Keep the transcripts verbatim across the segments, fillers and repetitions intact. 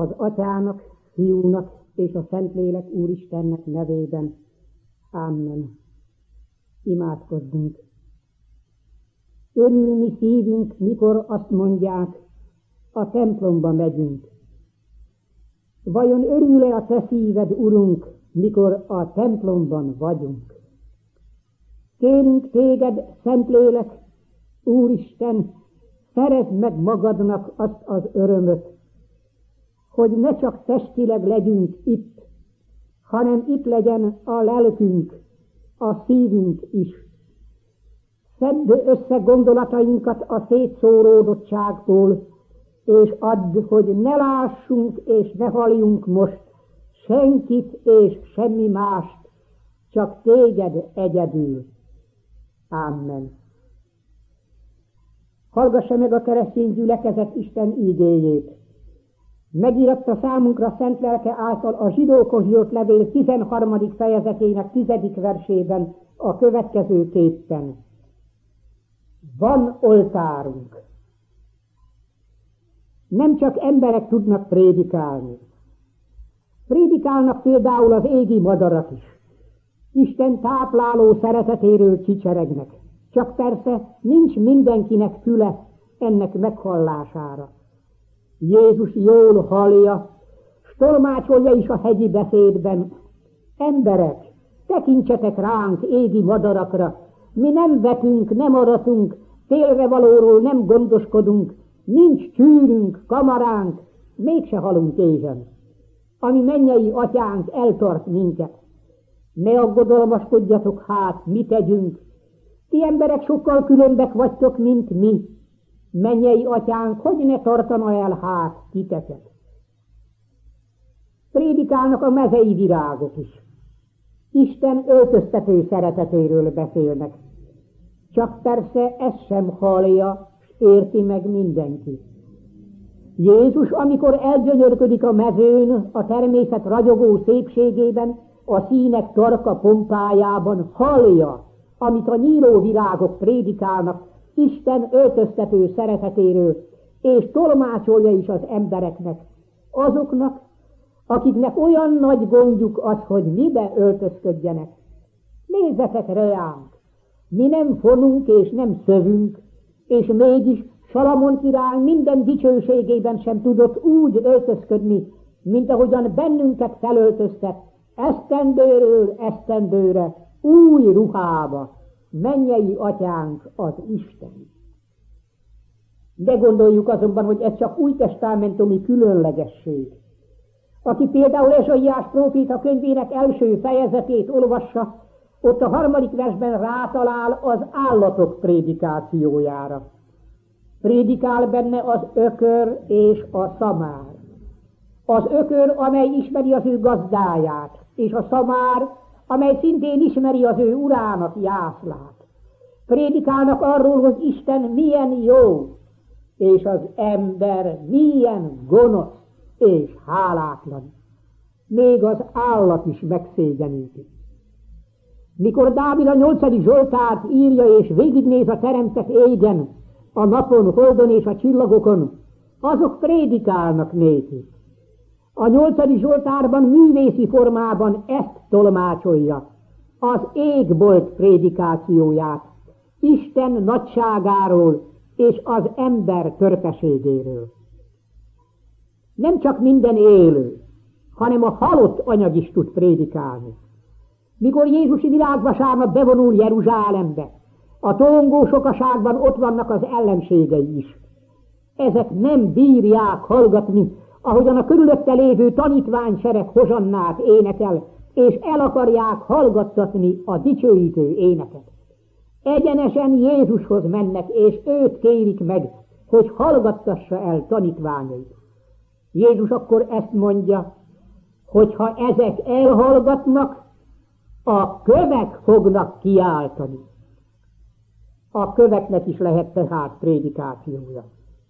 Az Atyának, Fiúnak és a Szentlélek Úristennek nevében. Amen. Imádkozzunk. Örül mi szívünk, mikor azt mondják, a templomba megyünk. Vajon örül-e a te szíved, Urunk, mikor a templomban vagyunk? Kérünk téged, Szentlélek, Úristen, szerezd meg magadnak azt az örömöt, hogy ne csak testileg legyünk itt, hanem itt legyen a lelkünk, a szívünk is. Szedd össze gondolatainkat a szétszóródottságból, és add, hogy ne lássunk és ne halljunk most senkit és semmi mást, csak téged egyedül. Amen. Hallgassa meg a keresztény gyülekezet Isten ígéjét. Megíratta számunkra szent lelke által a zsidókhoz írt levél tizenharmadik fejezetének tizedik versében a következőképpen. Van oltárunk. Nem csak emberek tudnak prédikálni. Prédikálnak például az égi madarak is. Isten tápláló szeretetéről csicseregnek. Csak persze nincs mindenkinek füle ennek meghallására. Jézus jól hallja, s tolmácsolja is a hegyi beszédben. Emberek, tekintsetek ránk, égi madarakra, mi nem vetünk, nem aratunk, félrevalóról nem gondoskodunk, nincs csűrünk, kamaránk, mégse halunk éhen. Ami mennyei atyánk eltart minket. Ne aggodalmaskodjatok hát, mi tegyünk. Ti emberek sokkal különbek vagytok, mint mi. Mennyei atyánk, hogy ne tartana el hát titeket. Prédikálnak a mezei virágok is. Isten öltöztető szeretetéről beszélnek. Csak persze ezt sem hallja, s érti meg mindenki. Jézus, amikor elgyönyörködik a mezőn, a természet ragyogó szépségében, a színek tarka pompájában, hallja, amit a nyíló virágok prédikálnak Isten öltöztető szeretetéről, és tolmácsolja is az embereknek, azoknak, akiknek olyan nagy gondjuk az, hogy mibe öltözködjenek. Nézzetek reánk, mi nem fonunk és nem szövünk, és mégis Salamon király minden dicsőségében sem tudott úgy öltözködni, mint ahogyan bennünket felöltöztet, esztendőről esztendőre, új ruhába, mennyei atyánk az Isten. De gondoljuk azonban, hogy ez csak újtestamentumi különlegesség. Aki például Ezsaiás próféta könyvének első fejezetét olvassa, ott a harmadik versben rátalál az állatok prédikációjára. Prédikál benne az ökör és a szamár. Az ökör, amely ismeri az ő gazdáját, és a szamár, amely szintén ismeri az ő urának jászlát. Prédikálnak arról, hogy Isten milyen jó, és az ember milyen gonosz és hálátlan. Még az állat is megszégyeníti. Mikor Dávid a nyolcadik Zsoltárt írja és végignéz a teremtett égen, a napon, holdon és a csillagokon, azok prédikálnak néki. A nyolcadik Zsoltárban művészi formában ezt tolmácsolja, az égbolt prédikációját, Isten nagyságáról és az ember törpeségéről. Nem csak minden élő, hanem a halott anyag is tud prédikálni. Mikor Jézusi világvasárnap bevonul Jeruzsálembe, a tongó sokaságban ott vannak az ellenségei is. Ezek nem bírják hallgatni, ahogyan a körülötte lévő tanítványsereg hozsannát énekel, és el akarják hallgattatni a dicsőítő éneket. Egyenesen Jézushoz mennek, és őt kérik meg, hogy hallgattassa el tanítványait. Jézus akkor ezt mondja, hogy ha ezek elhallgatnak, a kövek fognak kiáltani. A köveknek is lehet tehát prédikációja.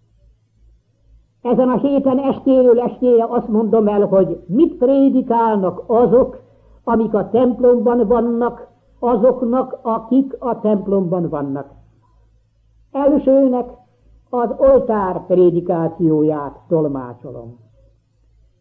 Ezen a héten estéről estére azt mondom el, hogy mit prédikálnak azok, amik a templomban vannak, azoknak, akik a templomban vannak. Elsőnek az oltár prédikációját tolmácsolom.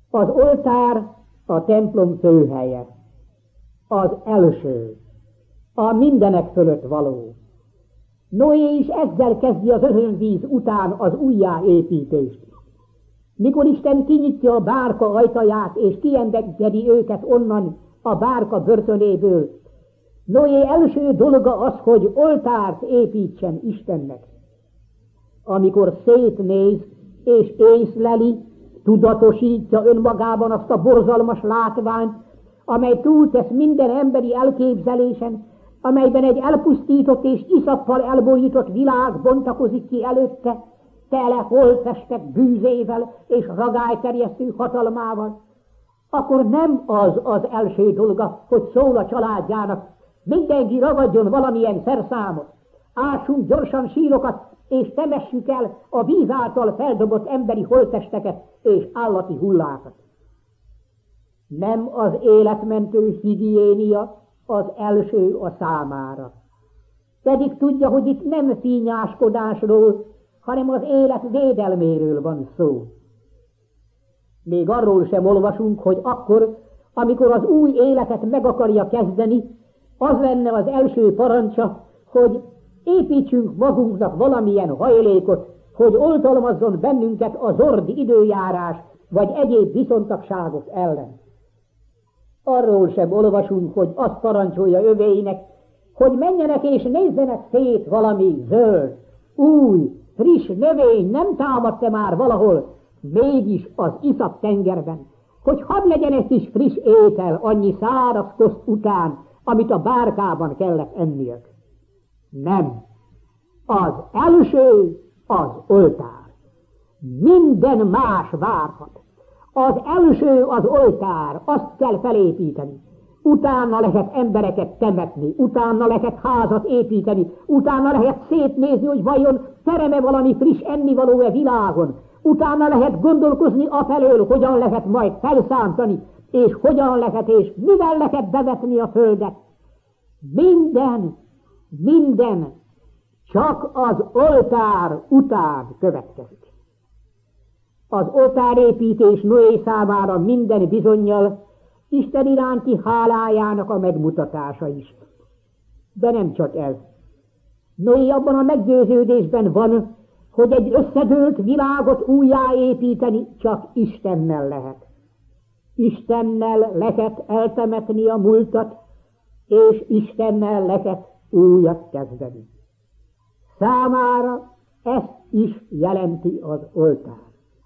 Az oltár a templom főhelye, az első, a mindenek fölött való. Noé is ezzel kezdi az özönvíz után az újjáépítést. Mikor Isten kinyitja a bárka ajtaját és kiengedi őket onnan a bárka börtönéből, Noé első dolga az, hogy oltárt építsen Istennek. Amikor szétnéz és észleli, tudatosítja önmagában azt a borzalmas látványt, amely túltesz minden emberi elképzelésen, amelyben egy elpusztított és iszappal elbolyított világ bontakozik ki előtte, tele holttestek bűzével és ragályterjesztő hatalmával, akkor nem az az első dolga, hogy szól a családjának, mindenki ragadjon valamilyen szerszámot, ássunk gyorsan sírokat, és temessük el a víz által feldobott emberi holttesteket és állati hullákat. Nem az életmentő higiénia az első a számára. Pedig tudja, hogy itt nem fínyáskodásról, hanem az élet védelméről van szó. Még arról sem olvasunk, hogy akkor, amikor az új életet meg akarja kezdeni, az lenne az első parancsa, hogy építsünk magunknak valamilyen hajlékot, hogy oltalmazzon bennünket a zord időjárás vagy egyéb viszontagságok ellen. Arról sem olvasunk, hogy azt parancsolja övéinek, hogy menjenek és nézzenek szét valami zöld, új, friss növény nem támadt-e már valahol, mégis az iszap tengerben, hogy hadd legyen egy kis friss étel annyi száraz koszt után, amit a bárkában kellett enniük. Nem. Az első az oltár. Minden más várhat. Az első az oltár, azt kell felépíteni. Utána lehet embereket temetni, utána lehet házat építeni, utána lehet szétnézni, hogy vajon terem-e valami friss ennivaló-e világon. Utána lehet gondolkozni afelől, hogyan lehet majd felszántani, és hogyan lehet, és mivel lehet bevetni a földet. Minden, minden csak az oltár után következik. Az oltárépítés Noé számára minden bizonnyal Isten iránti hálájának a megmutatása is. De nem csak ez. Noé abban a meggyőződésben van, hogy egy összedőlt világot újjáépíteni csak Istennel lehet. Istennel lehet eltemetni a múltat, és Istennel lehet újat kezdeni. Számára ezt is jelenti az oltár.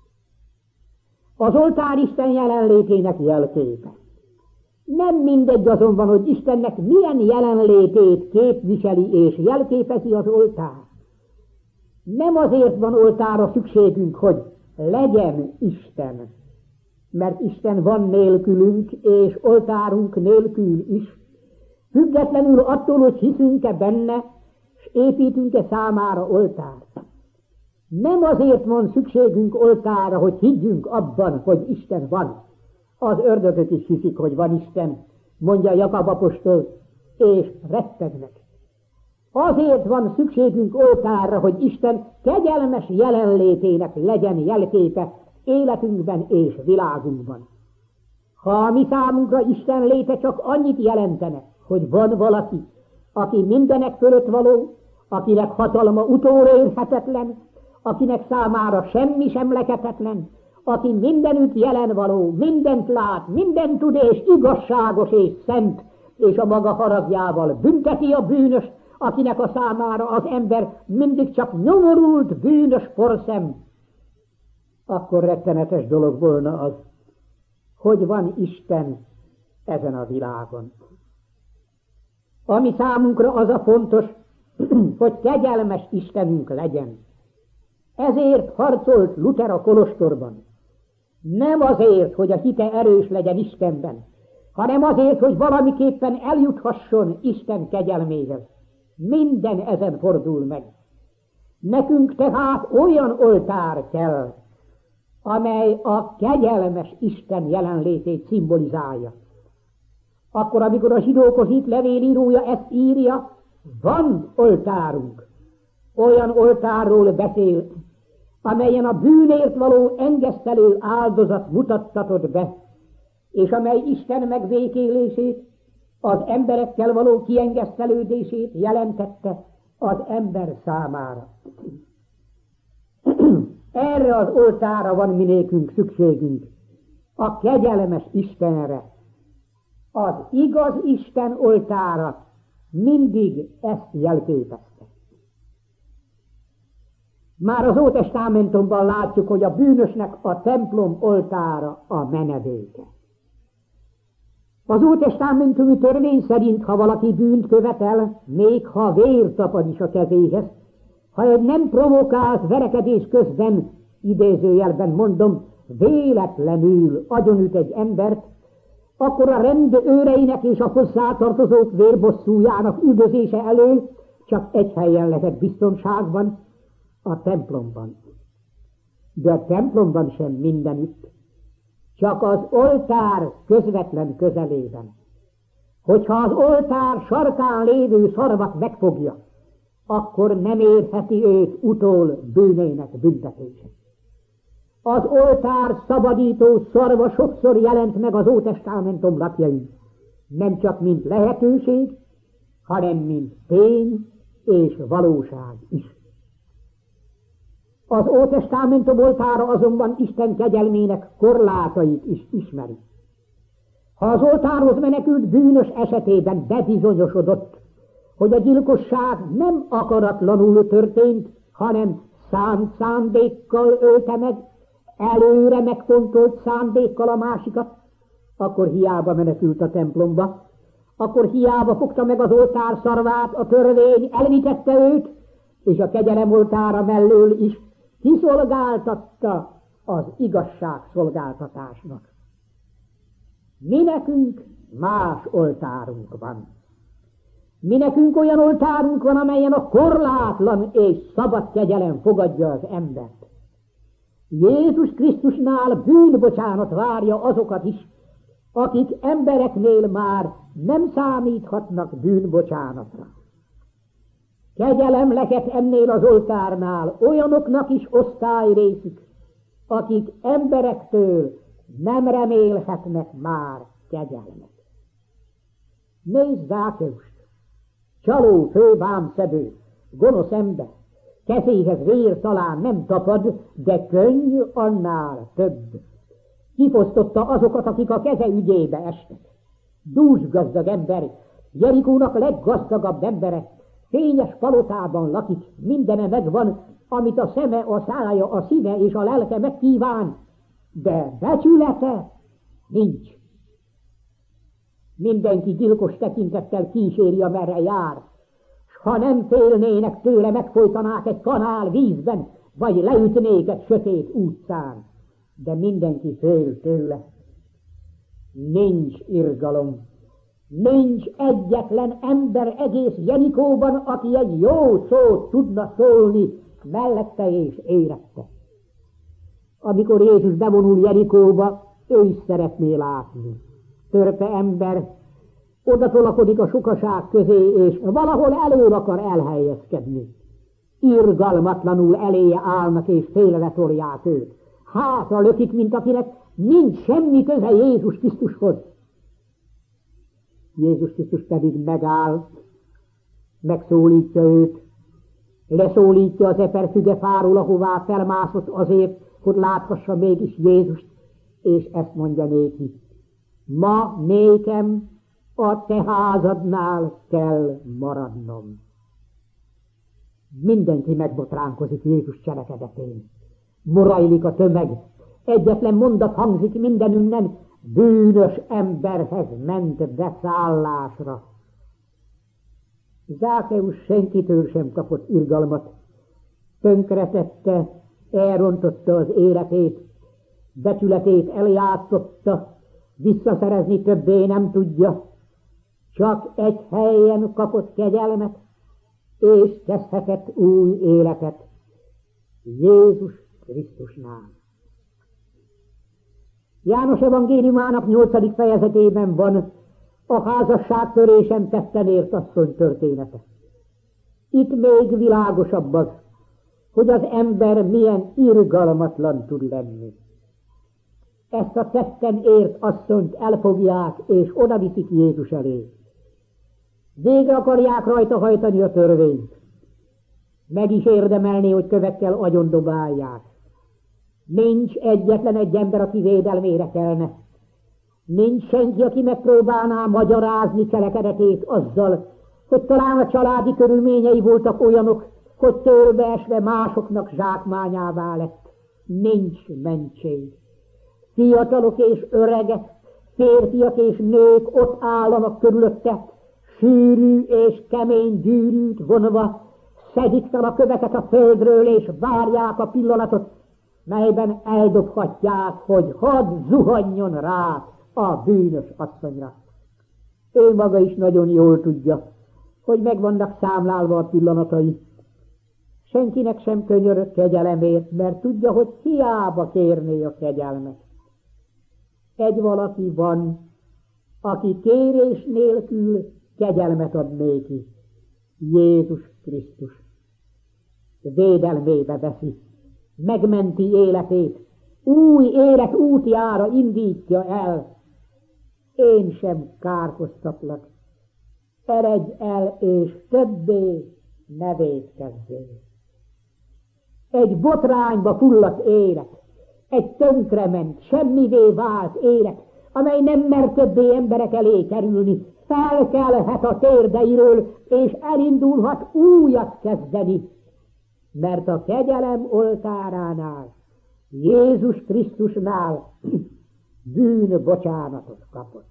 Az oltár Isten jelenlétének jelképe. Nem mindegy azonban, hogy Istennek milyen jelenlétét képviseli és jelképezi az oltár. Nem azért van oltárra szükségünk, hogy legyen Isten, mert Isten van nélkülünk, és oltárunk nélkül is, függetlenül attól, hogy hiszünk-e benne, és építünk-e számára oltárt. Nem azért van szükségünk oltárra, hogy higgyünk abban, hogy Isten van. Az ördögök is hiszik, hogy van Isten, mondja Jakab apostol, és rettegnek. Azért van szükségünk oltárra, hogy Isten kegyelmes jelenlétének legyen jelképe életünkben és világunkban. Ha a mi számunkra Isten léte csak annyit jelentene, hogy van valaki, aki mindenek fölött való, akinek hatalma utólérhetetlen, akinek számára semmi sem lehetetlen, aki mindenütt jelen való, mindent lát, mindent tud és igazságos és szent, és a maga haragjával bünteti a bűnöst, akinek a számára az ember mindig csak nyomorult, bűnös porszem, akkor rettenetes dolog volna az, hogy van Isten ezen a világon. Ami számunkra az a fontos, hogy kegyelmes Istenünk legyen. Ezért harcolt Luther a kolostorban. Nem azért, hogy a hite erős legyen Istenben, hanem azért, hogy valamiképpen eljuthasson Isten kegyelméhez. Minden ezen fordul meg. Nekünk tehát olyan oltár kell, amely a kegyelmes Isten jelenlétét szimbolizálja. Akkor, amikor a zsidókhoz itt levélírója ezt írja, van oltárunk. Olyan oltárról beszél, amelyen a bűnért való engesztelő áldozat mutattatod be, és amely Isten megvékélését, az emberekkel való kiengesztelődését jelentette az ember számára. Erre az oltára van minékünk szükségünk, a kegyelmes Istenre. Az igaz Isten oltára mindig ezt jelképezte. Már az Ótestamentumban látjuk, hogy a bűnösnek a templom oltára a menedéke. Az Ótestamentumi törvény szerint, ha valaki bűnt követel, még ha vér tapad is a kezéhez, ha egy nem provokált verekedés közben, idézőjelben mondom, véletlenül agyonüt egy embert, akkor a rend őreinek és a hozzátartozók vérbosszújának üldözése elől csak egy helyen lehet biztonságban, a templomban. De a templomban sem mindenütt, csak az oltár közvetlen közelében. Hogyha az oltár sarkán lévő szarvat megfogja, akkor nem érheti őt utol bűnének büntetése. Az oltár szabadító szarva sokszor jelent meg az Ótestamentum lapjain, nem csak mint lehetőség, hanem mint tény és valóság is. Az Ótestamentum oltára azonban Isten kegyelmének korlátait is ismeri. Ha az oltárhoz menekült bűnös esetében bebizonyosodott, hogy a gyilkosság nem akaratlanul történt, hanem szánt szándékkal ölte meg, előre megfontolt szándékkal a másikat, akkor hiába menekült a templomba, akkor hiába fogta meg az oltár szarvát, a törvény elvitette őt, és a kegyelem oltára mellől is kiszolgáltatta az igazság szolgáltatásnak. Mi nekünk más oltárunk van. Mi nekünk olyan oltárunk van, amelyen a korlátlan és szabad kegyelem fogadja az embert. Jézus Krisztusnál bűnbocsánat várja azokat is, akik embereknél már nem számíthatnak bűnbocsánatra. Kegyelem lehet ennél az oltárnál olyanoknak is osztályrészük, akik emberektől nem remélhetnek már kegyelmet. Nézd Zákeust, csaló, fővámszedő, gonosz ember, kezéhez vér talán nem tapad, de könny annál több. Kifosztotta azokat, akik a keze ügyébe estek. Dúsgazdag ember, Jerikónak leggazdagabb embere, fényes palotában lakik, mindene megvan, amit a szeme, a szája, a szíve és a lelke megkíván, de becsülete nincs. Mindenki gyilkos tekintettel kíséri, amerre jár, s ha nem félnének tőle, megfojtanák egy kanál vízben, vagy leütnék egy sötét utcán, de mindenki fél tőle. Nincs irgalom. Nincs egyetlen ember egész Jerikóban, aki egy jó szót tudna szólni mellette és érette. Amikor Jézus bevonul Jerikóba, ő is szeretné látni. Törpe ember oda tolakodik a sokaság közé, és valahol elől akar elhelyezkedni. Irgalmatlanul eléje állnak, és félre tolják őt. Hátra lökik, mint akinek nincs semmi köze Jézus Krisztushoz. Jézus Krisztus pedig megáll, megszólítja őt, leszólítja az eperfüge fáról, ahová felmászott azért, hogy láthassa mégis Jézust, és ezt mondja néki: ma nékem a te házadnál kell maradnom. Mindenki megbotránkozik Jézus cselekedetén. Morajlik a tömeg, egyetlen mondat hangzik mindenünnen: bűnös emberhez ment beszállásra. Zákeus senkitől sem kapott irgalmat, tönkretette, elrontotta az életét, becsületét eljátszotta, visszaszerezni többé nem tudja, csak egy helyen kapott kegyelmet, és kezdhetett új életet, Jézus Krisztusnál. János evangéliumának nyolcadik fejezetében van a házasságtörésen tetten ért asszony története. Itt még világosabb az, hogy az ember milyen irgalmatlan tud lenni. Ezt a tetten ért asszonyt elfogják, és odaviszik Jézus elé. Végre akarják rajta hajtani a törvényt. Meg is érdemelné, hogy kövekkel agyondobálják. Nincs egyetlen egy ember, aki védelmére kelne. Nincs senki, aki megpróbálná magyarázni cselekedetét azzal, hogy talán a családi körülményei voltak olyanok, hogy törbeesve másoknak zsákmányává lett. Nincs mentség. Fiatalok és öregek, férfiak és nők ott állanak körülötte, sűrű és kemény gyűrűt vonva, szedik fel a köveket a földről, és várják a pillanatot, melyben eldobhatják, hogy hadd zuhanjon rá a bűnös asszonyra. Ő maga is nagyon jól tudja, hogy meg vannak számlálva a pillanatai. Senkinek sem könyörög kegyelemért, mert tudja, hogy hiába kérné a kegyelmet. Egy valaki van, aki kérés nélkül kegyelmet ad néki. Jézus Krisztus. Védelmébe veszi, megmenti életét, új élet útjára indítja el. Én sem kárhoztatlak. Eredj el, és többé ne vétkezzél. Egy botrányba fulladt élet, egy tönkrement, semmivé vált élet, amely nem mer többé emberek elé kerülni, felkelhet a térdeiről, és elindulhat újat kezdeni, mert a kegyelem oltáránál, Jézus Krisztusnál bűn bocsánatot kapott.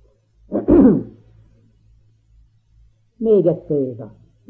Még egy példa.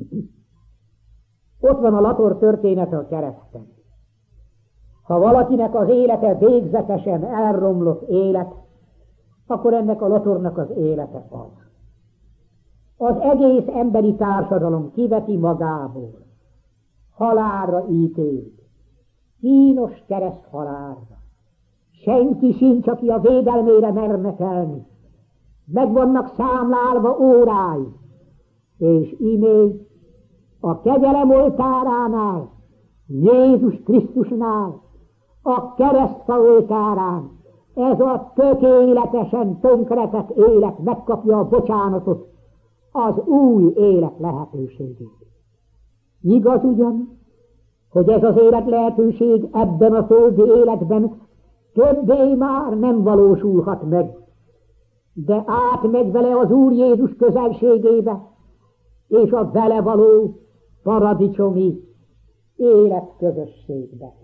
Ott van a Lator története a kereszten. Ha valakinek az élete végzetesen elromlott élet, akkor ennek a Latornak az élete az. Az egész emberi társadalom kiveti magából, halálra ítélt, kínos kereszt halálra. Senki sincs, aki a védelmére merne kelni. Meg vannak számlálva órái, és imé a kegyelem oltáránál, Jézus Krisztusnál, a keresztfa oltárán ez a tökéletesen tönkretett élet megkapja a bocsánatot, az új élet lehetőségét. Igaz ugyan, hogy ez az élet lehetőség ebben a földi életben többé már nem valósulhat meg, de átmegy vele az Úr Jézus közelségébe, és a vele való paradicsomi életközösségbe.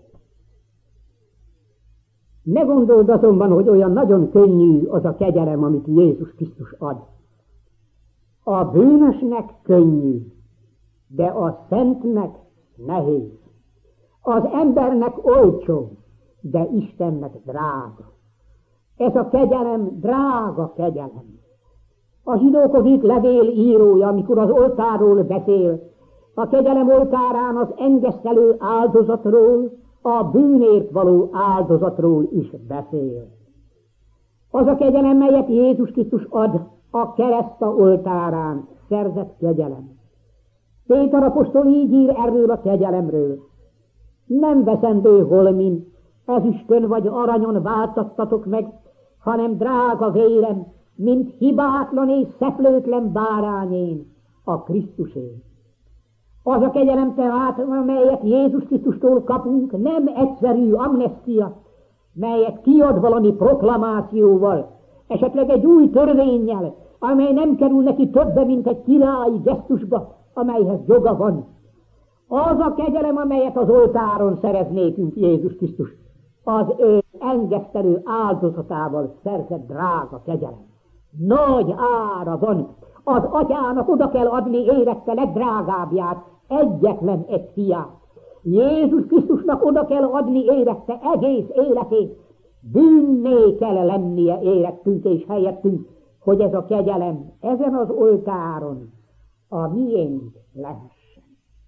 Ne gondold azonban, hogy olyan nagyon könnyű az a kegyelem, amit Jézus Krisztus ad. A bűnösnek könnyű, de a szentnek nehéz. Az embernek olcsó, de Istennek drága. Ez a kegyelem drága kegyelem. A zsidókhoz írt levél írója, amikor az oltárról beszél, a kegyelem oltárán az engesztelő áldozatról, a bűnért való áldozatról is beszél. Az a kegyelem, melyet Jézus Krisztus ad, a kereszta oltárán szerzett kegyelem. Péter apostol így ír erről a kegyelemről. Nem veszendő holmin, ezüstön vagy aranyon váltattatok meg, hanem drága vérem, mint hibátlan és szeplőtlen bárányén, a Krisztusé. Az a kegyelem tehát, amelyet Jézus Krisztustól kapunk, nem egyszerű amnestia, melyet kiad valami proklamációval, esetleg egy új törvénnyel, amely nem kerül neki többe, mint egy királyi gesztusba, amelyhez joga van. Az a kegyelem, amelyet az oltáron szerez nékünk Jézus Krisztus, az ő engesztelő áldozatával szerzett drága kegyelem. Nagy ára van. Az atyának oda kell adni érette legdrágábbját, egyetlen egy fiát. Jézus Krisztusnak oda kell adni érette egész életét. Bűnné kell lennie érettünk és helyettünk, hogy ez a kegyelem ezen az oltáron a miénk lehessen.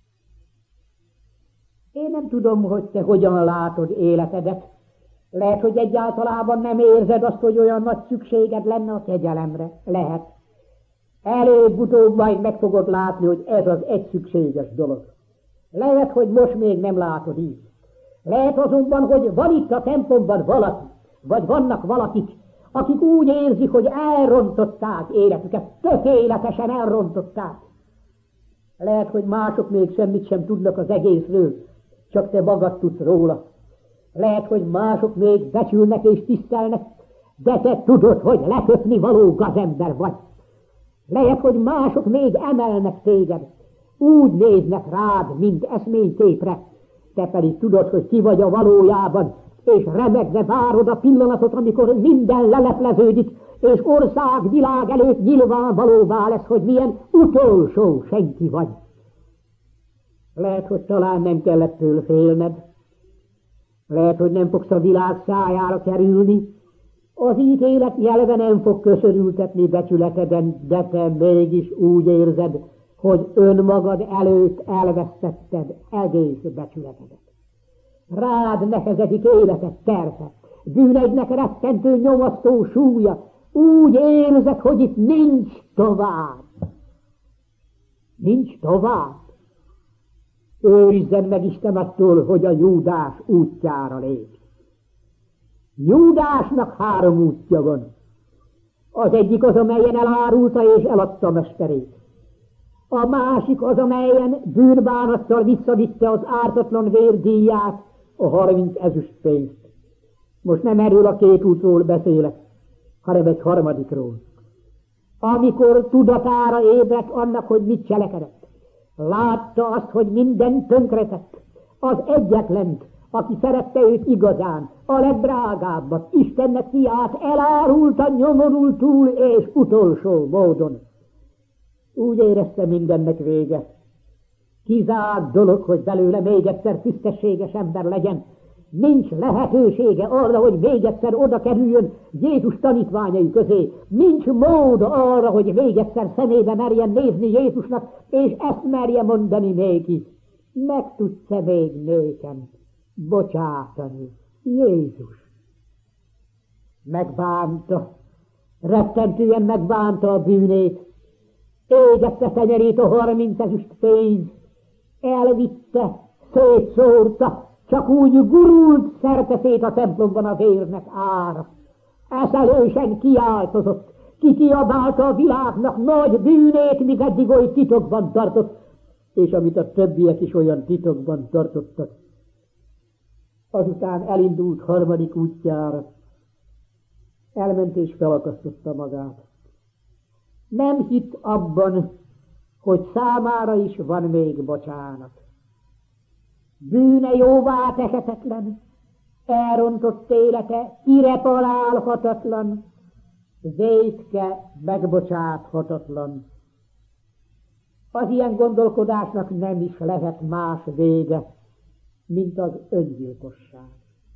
Én nem tudom, hogy te hogyan látod életedet. Lehet, hogy egyáltalában nem érzed azt, hogy olyan nagy szükséged lenne a kegyelemre. Lehet. Előbb-utóbb majd meg fogod látni, hogy ez az egy szükséges dolog. Lehet, hogy most még nem látod így. Lehet azonban, hogy van itt a templomban valaki, vagy vannak valakik, akik úgy érzik, hogy elrontották életüket, tökéletesen elrontották. Lehet, hogy mások még semmit sem tudnak az egészről, csak te magad tudsz róla. Lehet, hogy mások még becsülnek és tisztelnek, de te tudod, hogy lekötni való gazember vagy. Lehet, hogy mások még emelnek téged, úgy néznek rád, mint eszményképre, te pedig tudod, hogy ki vagy a valójában, és remegve várod a pillanatot, amikor minden lelepleződik, és ország, világ előtt nyilvánvalóvá lesz, hogy milyen utolsó senki vagy. Lehet, hogy talán nem kell ettől félned, lehet, hogy nem fogsz a világ szájára kerülni, az ítélet jelve nem fog köszörültetni becsületeden, de te mégis úgy érzed, hogy önmagad előtt elvesztetted egész becsületedet. Rád nehezedik életed terhe, bűneidnek rettentő nyomasztó súlya, úgy érzed, hogy itt nincs tovább. Nincs tovább. Őrizzen meg Isten attól, hogy a Júdás útjára lép. Júdásnak három útja van. Az egyik az, amelyen elárulta és eladta mesterét. A másik az, amelyen bűnbánattal visszavitte az ártatlan vérdíját, a harminc ezüstpénzt. Most nem erről a két útról beszélek, hanem egy harmadikról. Amikor tudatára ébredt annak, hogy mit cselekedett, látta azt, hogy minden tönkretett, az egyetlent, aki szerette őt igazán, a legdrágábbat, Istennek fiát elárulta nyomorultul és utolsó módon. Úgy érezte, mindennek vége. Kizárt dolog, hogy belőle még egyszer tisztességes ember legyen. Nincs lehetősége arra, hogy még egyszer oda kerüljön Jézus tanítványai közé. Nincs mód arra, hogy még egyszer szemébe merjen nézni Jézusnak, és ezt merje mondani néki. Meg tudsz-e még nékem bocsátani, Jézus? Megbánta, rettentően megbánta a bűnét, égette fenyerét a harminc ezüst pénz, elvitte, szétszórta, csak úgy gurult szerteszét a templomban a vérnek ára. Eszelősen kiáltozott, kikiabálta a világnak nagy bűnét, míg eddig oly titokban tartott, és amit a többiek is olyan titokban tartottak. Azután elindult harmadik útjára, elment és felakasztotta magát. Nem hitt abban, hogy számára is van még bocsánat. Bűne jóvá tehetetlen, elrontott élete irreparálhatatlan, vétke megbocsáthatatlan. Az ilyen gondolkodásnak nem is lehet más vége, mint az öngyilkosság.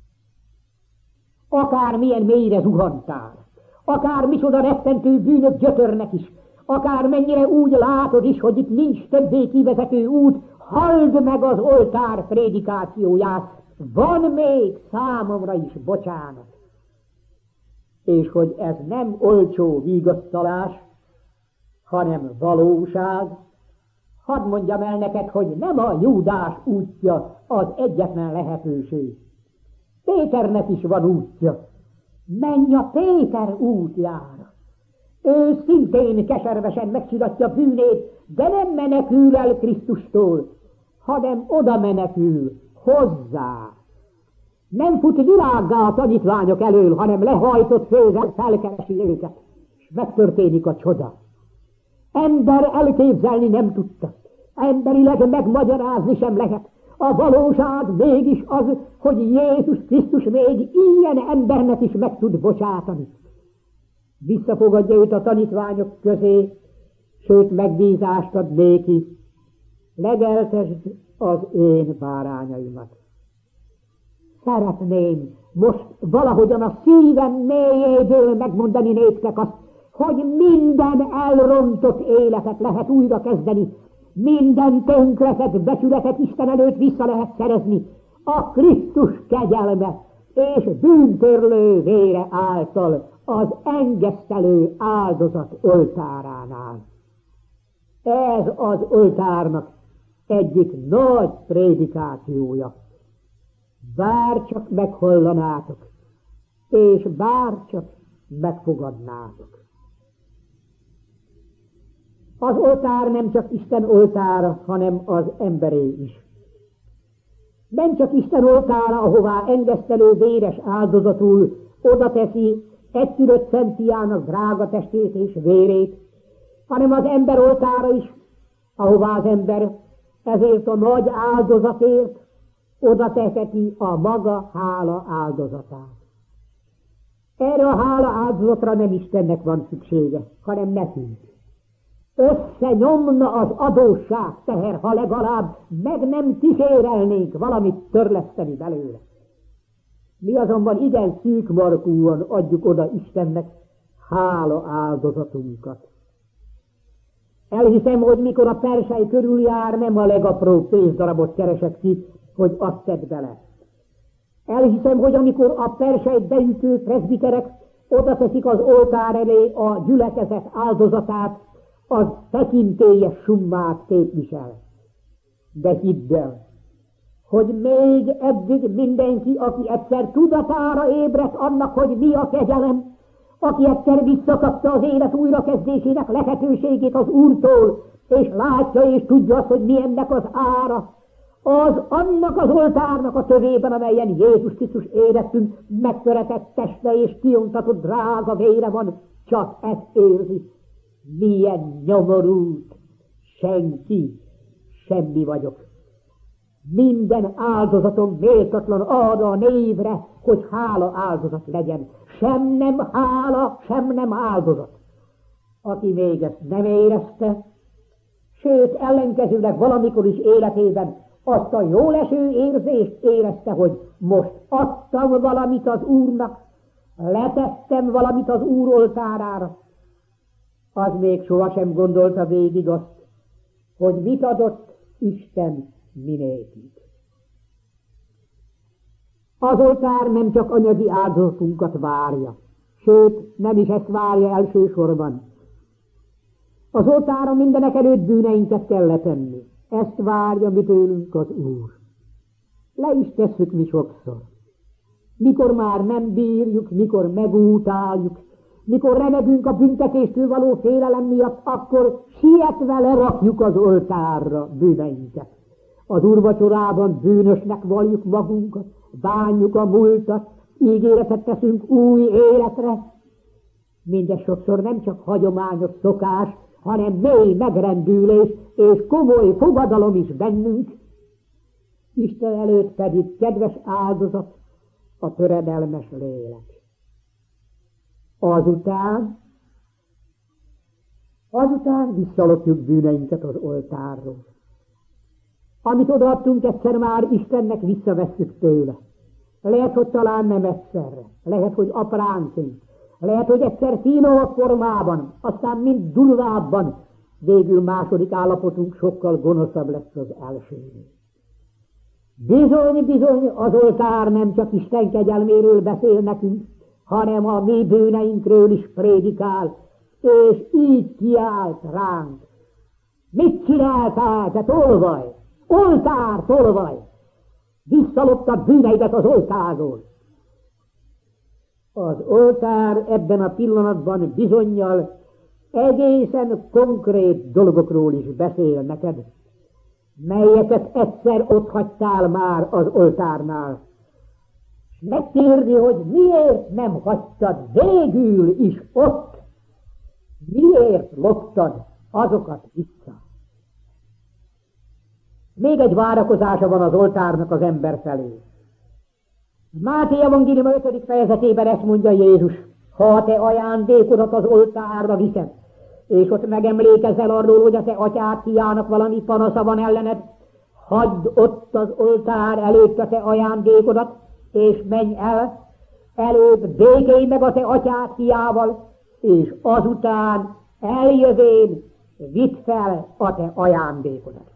Akármilyen mélyre zuhantál, akár micsoda rettentő bűnök gyötörnek is, akár mennyire úgy látod is, hogy itt nincs többé kivezető út, halld meg az oltár prédikációját, van még számomra is bocsánat. És hogy ez nem olcsó vigasztalás, hanem valóság, hadd mondjam el neked, hogy nem a Júdás útja az egyetlen lehetőség. Péternek is van útja. Menj a Péter útjára. Ő szintén keservesen megcsiratja bűnét, de nem menekül el Krisztustól, hanem oda menekül hozzá. Nem fut világgá a tanítványok elől, hanem lehajtott fővel felkeresi őket, és megtörténik a csoda. Ember elképzelni nem tudta, emberileg megmagyarázni sem lehet. A valóság mégis az, hogy Jézus Krisztus még ilyen embernek is meg tud bocsátani. Visszafogadja őt a tanítványok közé, sőt megbízást ad néki. Legeltesd az én bárányaimat. Szeretném most valahogyan a szívem mélyéből megmondani néktek azt, hogy minden elrontott életet lehet újra kezdeni, minden tönkretett becsületet Isten előtt vissza lehet szerezni, a Krisztus kegyelme és bűntörlő vére által az engesztelő áldozat oltáránál. Ez az oltárnak egyik nagy prédikációja. Bár csak meghallanátok, és bár csak megfogadnátok. Az oltár nem csak Isten oltára, hanem az emberé is. Nem csak Isten oltára, ahová engesztelő véres áldozatul oda teszi egyszülött Szent Fiának drága testét és vérét, hanem az ember oltára is, ahová az ember ezért a nagy áldozatért oda teheti a maga hála áldozatát. Erre a hála áldozatra nem Istennek van szüksége, hanem nekünk. Összenyomna az adósság teher, ha legalább meg nem kísérelnénk valamit törleszteni belőle. Mi azonban igen szűk markúan adjuk oda Istennek hála áldozatunkat. Elhiszem, hogy mikor a persely körül jár, nem a legapróbb pénzdarabot keresett ki, hogy azt tedd bele. Elhiszem, hogy amikor a perselyt beütő presbiterek oda teszik az oltár elé a gyülekezet áldozatát, az tekintélyes summát képvisel. De hidd el, hogy még eddig mindenki, aki egyszer tudatára ébredt annak, hogy mi a kegyelem, aki egyszer visszakapta az élet újrakezdésének lehetőségét az Úrtól, és látja és tudja azt, hogy mi ennek az ára, az annak az oltárnak a tövében, amelyen Jézus Krisztus érettünk megtöretett teste és kiontatott drága vére van, csak ezt érzi. Milyen nyomorult, senki, semmi vagyok. Minden áldozatom méltatlan arra a névre, hogy hála áldozat legyen. Sem nem hála, sem nem áldozat. Aki még ezt nem érezte, sőt ellenkezőleg valamikor is életében azt a jóleső érzést érezte, hogy most adtam valamit az Úrnak, letettem valamit az Úr oltárára, az még sohasem gondolta végig azt, hogy mit adott Isten minékig. Az oltár nem csak anyagi áldozatunkat várja, sőt, nem is ezt várja elsősorban. Az oltára mindenek előtt bűneinket kell letenni. Ezt várja mi tőlünk az Úr. Le is tesszük mi sokszor. Mikor már nem bírjuk, mikor megútáljuk, mikor remegünk a büntetéstől való félelem miatt, akkor sietve lerakjuk az oltárra bűneinket. Az úrvacsorában bűnösnek valljuk magunkat, bánjuk a múltat, ígéretet teszünk új életre. Mindez sokszor nem csak hagyományos szokás, hanem mély megrendülés és komoly fogadalom is bennünk. Isten előtt pedig kedves áldozat a töredelmes lélek. Azután, azután visszalopjuk bűneinket az oltárról. Amit odaadtunk egyszer már, Istennek visszavesszük tőle. Lehet, hogy talán nem egyszerre, lehet, hogy apránként, lehet, hogy egyszer finomabb formában, aztán mind durvábban, végül második állapotunk sokkal gonoszabb lesz az elsőnél. Bizony, bizony, az oltár nem csak Isten kegyelméről beszél nekünk, hanem a mi bűneinkről is prédikál, és így kiált ránk. Mit csináltál, te tolvaj? Oltár, tolvaj! Visszaloptad bűneidet az oltárról. Az oltár ebben a pillanatban bizonnyal egészen konkrét dolgokról is beszél neked, melyeket egyszer ott hagytál már az oltárnál. És megkérdi, hogy miért nem hagytad végül is ott, miért loptad azokat vissza. Még egy várakozása van az oltárnak az ember felé. Máté evangélium ötödik fejezetében ezt mondja Jézus: ha a te ajándékodat az oltárra viszed, és ott megemlékezel arról, hogy a te atyád fiának valami panasza van ellened, hagyd ott az oltár előtt a te ajándékodat, és menj el, előbb békélj meg a te atyád fiával, és azután eljövén vidd fel a te ajándékodat.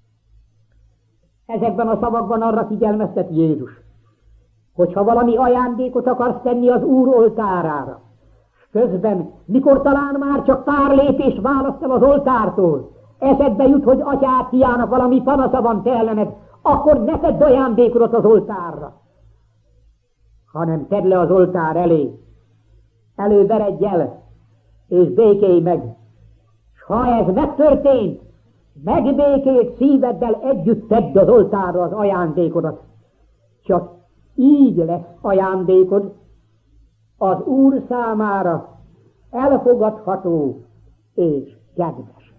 Ezekben a szavakban arra figyelmeztet Jézus, hogyha valami ajándékot akarsz tenni az Úr oltárára, s közben, mikor talán már csak pár lépés választ el az oltártól, eszedbe jut, hogy atyád fiának valami panasza van te ellened, akkor ne tedd ajándékodat az oltárra, hanem tedd le az oltár elé, előveredj el, és békélj meg. S ha ez megtörtént, megbékélt szíveddel együtt tedd az oltárra az ajándékodat. Csak így lesz ajándékod az Úr számára elfogadható és kedves.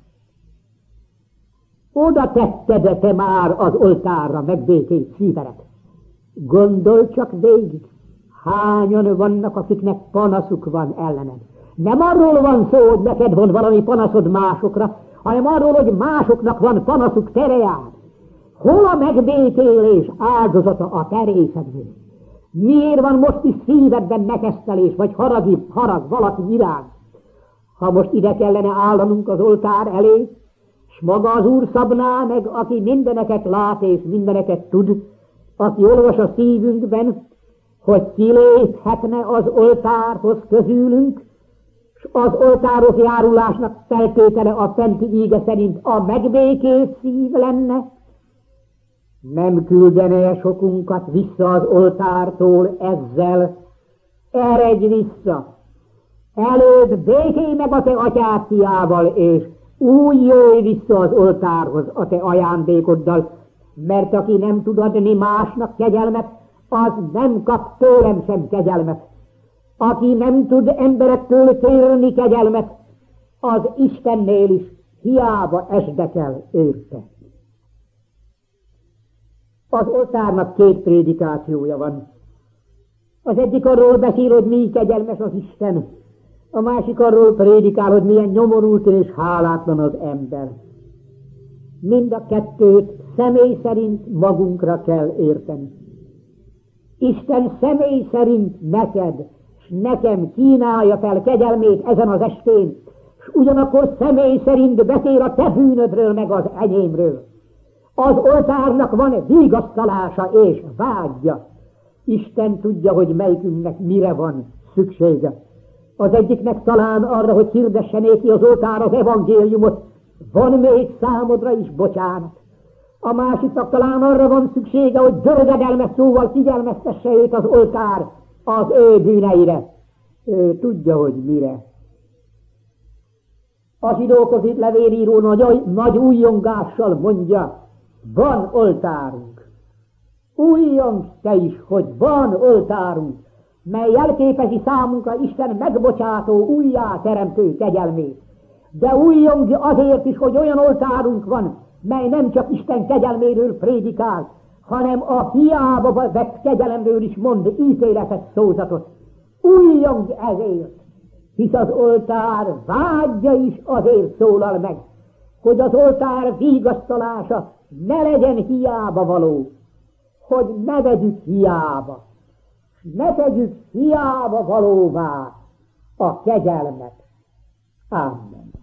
Oda tetted-e te már az oltárra megbékélt szíveret? Gondolj csak végig, hányan vannak, akiknek panaszuk van ellened. Nem arról van szó, hogy neked van valami panaszod másokra, hanem arról, hogy másoknak van panaszuk te reád. Hol a megbékélés áldozata a te részedből? Miért van most is szívedben nekesztelés, vagy haragi, harag valaki iránt? Ha most ide kellene állanunk az oltár elé, s maga az Úr szabná meg, aki mindeneket lát és mindeneket tud, aki olvas a szívünkben, hogy kiléphetne az oltárhoz közülünk, s az oltáros járulásnak feltétele a fenti íge szerint a megbékélt szív lenne, nem küldene sokunkat vissza az oltártól ezzel, eredj vissza, előbb békélj meg a te atyád fiával, és úgy jöjj vissza az oltárhoz a te ajándékoddal, mert aki nem tud adni másnak kegyelmet, az nem kap tőlem sem kegyelmet. Aki nem tud emberektől kérni kegyelmet, az Istennél is hiába esdekel érte. Az oltárnak két prédikációja van. Az egyik arról beszél, hogy mi kegyelmes az Isten, a másik arról prédikál, hogy milyen nyomorult és hálátlan az ember. Mind a kettőt személy szerint magunkra kell érteni. Isten személy szerint neked, s nekem kínálja fel kegyelmét ezen az estén, s ugyanakkor személy szerint beszél a te bűnödről meg az enyémről. Az oltárnak van vigasztalása és vágya. Isten tudja, hogy melyikünknek mire van szüksége. Az egyiknek talán arra, hogy hirdesse néki az oltár az evangéliumot, van még számodra is bocsánat. A másiknak talán arra van szüksége, hogy dörgedelmes szóval figyelmeztesse őt az oltár az ő bűneire. Ő tudja, hogy mire. A zsidókhoz itt levélíró nagy, nagy újjongással mondja, van oltárunk. Újjong te is, hogy van oltárunk, mely jelképezi számunkra Isten megbocsátó, újjá teremtő kegyelmét. De újjong azért is, hogy olyan oltárunk van, mely nem csak Isten kegyelméről prédikál, hanem a hiába vett kegyelemről is mond ítéletet, szózatot. Újjong ezért, hisz az oltár vágya is azért szólal meg, hogy az oltár vigasztalása ne legyen hiába való, hogy ne vegyük hiába, ne tegyük hiába valóvá a kegyelmet. Amen.